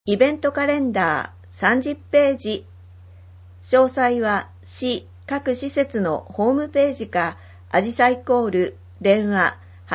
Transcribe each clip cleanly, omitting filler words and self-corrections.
イベントカレンダー30ページ。詳細は市各施設のホームページか、あじさいコール電話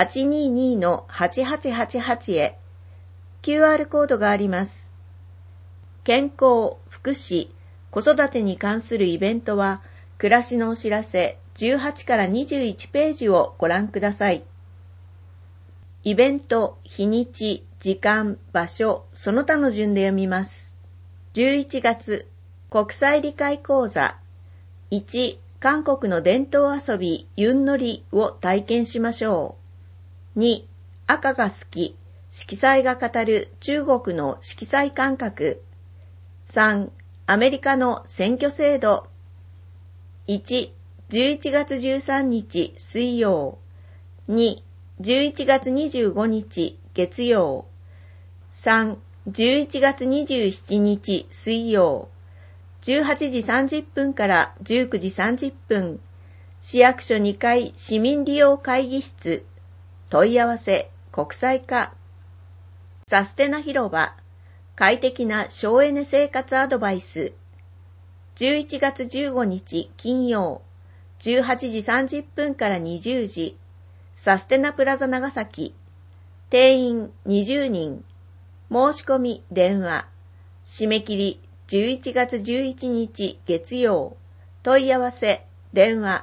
822-8888 へ。QR コードがあります。健康、福祉、子育てに関するイベントは、暮らしのお知らせ18から21ページをご覧ください。イベント、日にち、時間、場所、その他の順で読みます。11月、国際理解講座。1、韓国の伝統遊び、ユンノリを体験しましょう。2、赤が好き、色彩が語る中国の色彩感覚。3、アメリカの選挙制度。1、11月13日水曜。2、11月25日月曜。3、11月27日水曜。18時30分から19時30分。市役所2階市民利用会議室。問い合わせ国際化。サステナ広場。快適な省エネ生活アドバイス。11月15日金曜。18時30分から20時。サステナプラザ長崎。定員20人。申し込み電話。締め切り11月11日月曜。問い合わせ電話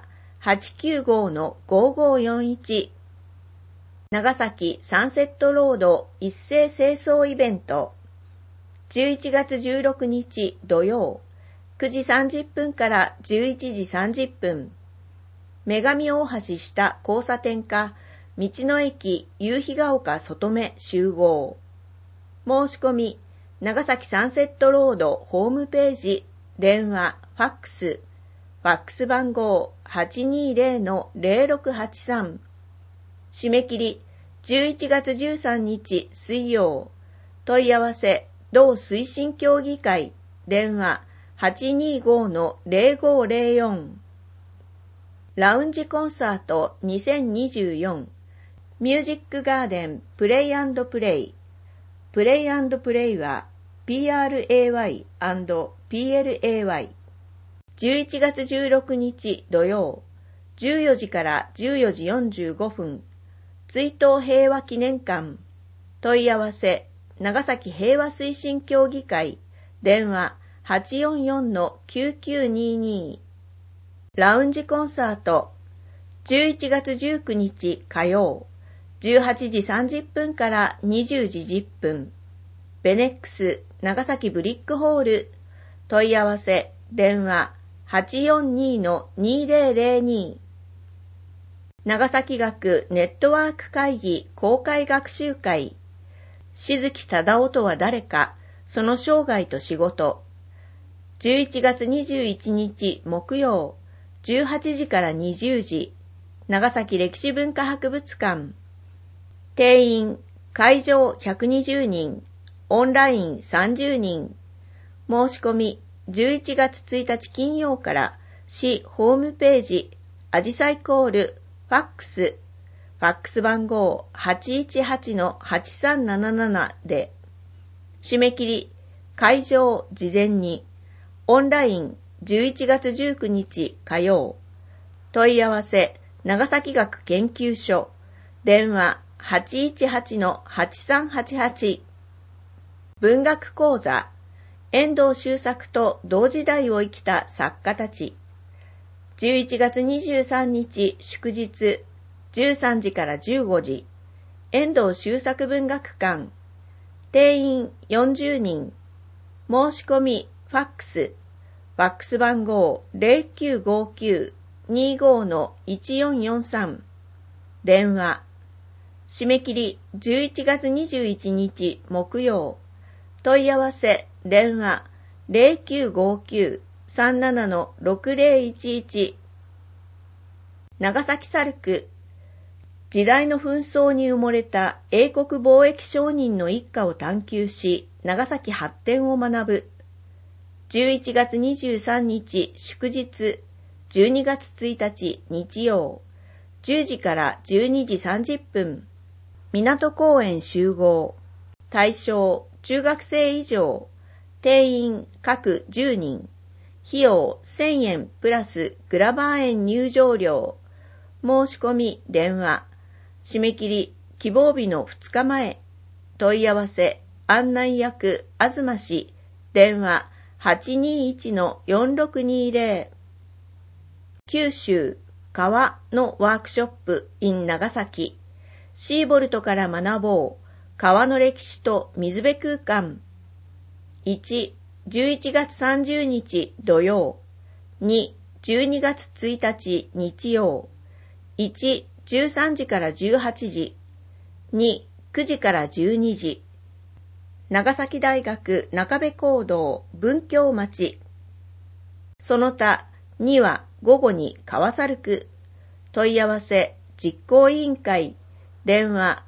895-5541。長崎サンセットロード一斉清掃イベント。11月16日土曜。9時30分から11時30分。女神大橋下交差点か、道の駅夕日が丘外目集合。申し込み、長崎サンセットロードホームページ、電話、ファックス番号 820-0683。締め切り、11月13日水曜。問い合わせ、同推進協議会、電話、825-0504。ラウンジコンサート2024。ミュージックガーデンプレイ&プレイ。プレイ&プレイは PRAY&PLAY。11月16日土曜。14時から14時45分。追悼平和記念館。問い合わせ、長崎平和推進協議会。電話 844-9922。ラウンジコンサート。11月19日火曜。18時30分から20時10分。ベネックス長崎ブリックホール。問い合わせ電話 842-2002。長崎学ネットワーク会議公開学習会。静木忠夫とは誰か、その生涯と仕事。11月21日木曜。18時から20時。長崎歴史文化博物館。定員、会場120人、オンライン30人。申し込み、11月1日金曜から市ホームページ、あじさいコール、ファックス番号 818-8377 で。締め切り、会場事前に、オンライン11月19日火曜。問い合わせ、長崎学研究所。電話 818-8388。文学講座。遠藤周作と同時代を生きた作家たち。11月23日祝日。13時から15時。遠藤周作文学館。定員40人。申し込み、ファックス番号 0959-25-1443。電話。締め切り11月21日木曜。問い合わせ電話 0959-37-6011。長崎サルク。時代の紛争に埋もれた英国貿易商人の一家を探求し、長崎発展を学ぶ。11月23日祝日、12月1日日曜、10時から12時30分、港公園集合。対象中学生以上、定員各10人、費用1000円プラスグラバー園入場料、申し込み電話、締め切り希望日の2日前、問い合わせ案内役東市、電話 821-4620。 九州川のワークショップ in 長崎、シーボルトから学ぼう川の歴史と水辺空間。1、11月30日土曜。2、12月1日日曜。1、13時から18時。2、9時から12時。長崎大学中部講堂文教町。その他2は午後に川猿区。問い合わせ実行委員会。電話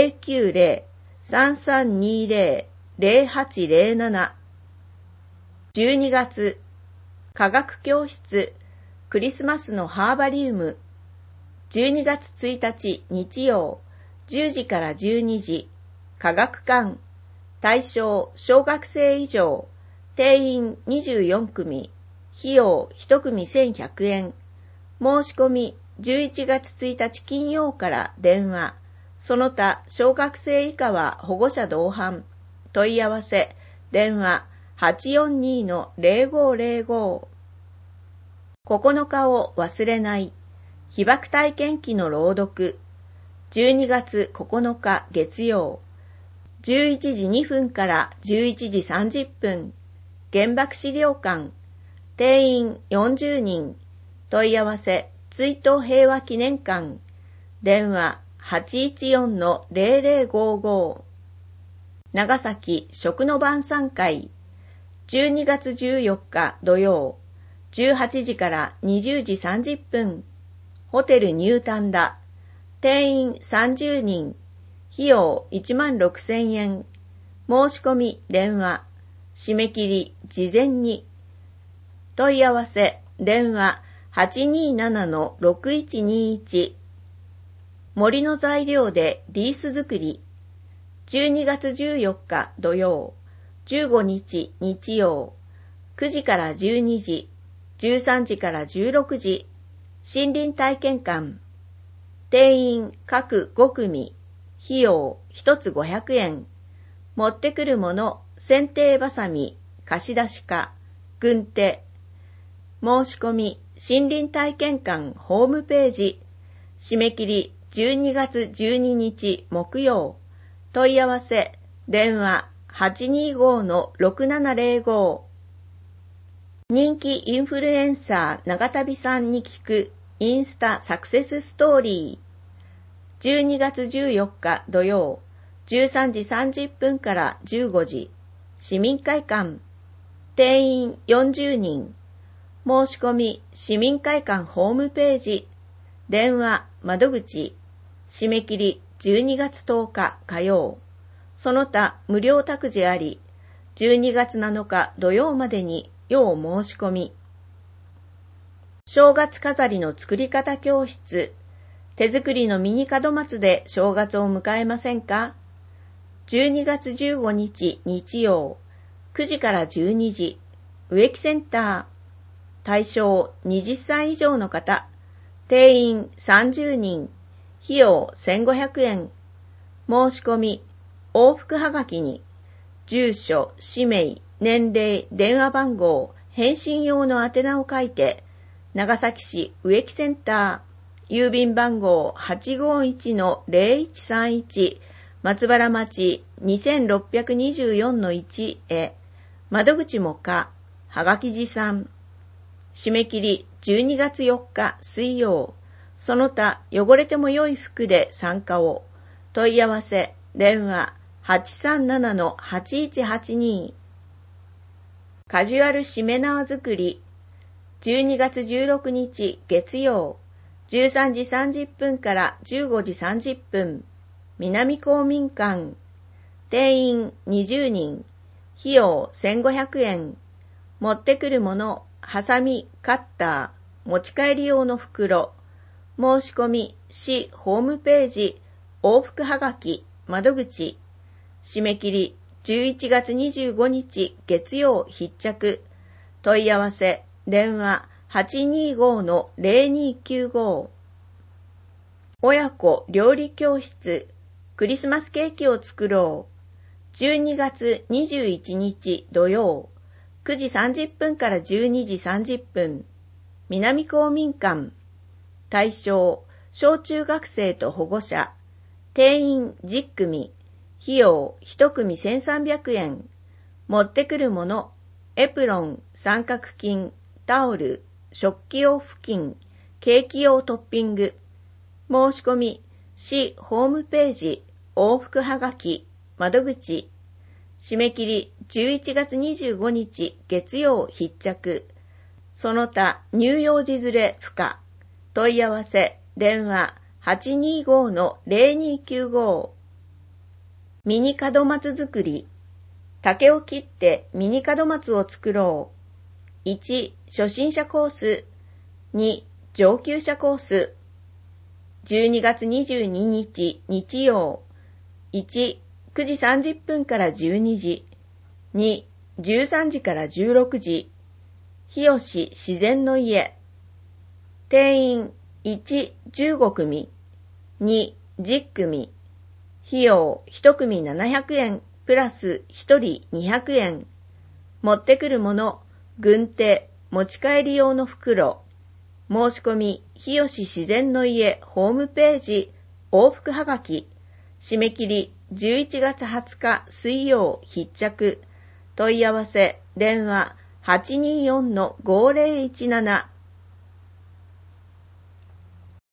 090-3320-0807。12月科学教室クリスマスのハーバリウム。12月1日日曜10時から12時。科学館。対象小学生以上。定員24組。費用1組1100円。申し込み11月1日金曜から電話。その他小学生以下は保護者同伴。問い合わせ電話 842-0505。9日を忘れない被爆体験記の朗読。12月9日月曜11時2分から11時30分。原爆資料館。定員40人。問い合わせ追悼平和記念館。電話 814-0055。長崎食の晩餐会。12月14日土曜18時から20時30分。ホテルニュータンダ。定員30人。費用16,000円。申し込み電話。締め切り事前に。問い合わせ電話 827-6121。森の材料でリース作り。12月14日土曜15日日曜9時から12時13時から16時。森林体験館。定員各5組。費用1つ500円。持ってくるもの剪定バサミ、貸し出しか、軍手。申し込み森林体験館ホームページ。締め切り12月12日木曜。問い合わせ電話 825-6705。人気インフルエンサー長旅さんに聞くインスタサクセスストーリー。12月14日土曜13時30分から15時。市民会館。定員40人。申し込み市民会館ホームページ。電話窓口。締め切り12月10日火曜。その他無料託児あり。12月7日土曜までに要申し込み。正月飾りの作り方教室。手作りのミニ門松で正月を迎えませんか？ 12 月15日日曜9時から12時。植木センター。対象20歳以上の方。定員30人。費用1500円。申し込み往復はがきに住所、氏名、年齢、電話番号、返信用の宛名を書いて、長崎市植木センター郵便番号 851-0131 松原町 2624-1 へ。窓口もか、はがき持参。締め切り12月4日水曜。その他汚れても良い服で参加を。問い合わせ電話 837-8182。カジュアルしめ縄作り。12月16日月曜13時30分から15時30分。南公民館。定員20人。費用1500円。持ってくるもの、ハサミ、カッター、持ち帰り用の袋。申し込み、市ホームページ、往復はがき、窓口。締め切り 11月25日月曜必着。問い合わせ、電話 825-0295。親子料理教室、クリスマスケーキを作ろう。12月21日土曜、9時30分から12時30分。南公民館。対象、小中学生と保護者。定員10組。費用1組1300円。持ってくるもの、エプロン、三角巾、タオル、食器用布巾、ケーキ用トッピング。申し込み、市ホームページ、往復はがき、窓口。締め切り11月25日月曜必着。その他乳幼児連れ不可。問い合わせ、電話 825-0295。ミニ門松作り。竹を切ってミニ門松を作ろう。1、初心者コース。2、上級者コース。12月22日日曜。1、9時30分から12時。2、13時から16時。日吉自然の家。定員1、15組。2、10組。費用1組700円プラス1人200円。持ってくるもの、軍手、持ち帰り用の袋。申し込み、日吉自然の家ホームページ、往復はがき。締め切り11月20日水曜必着。問い合わせ、電話 824-5017。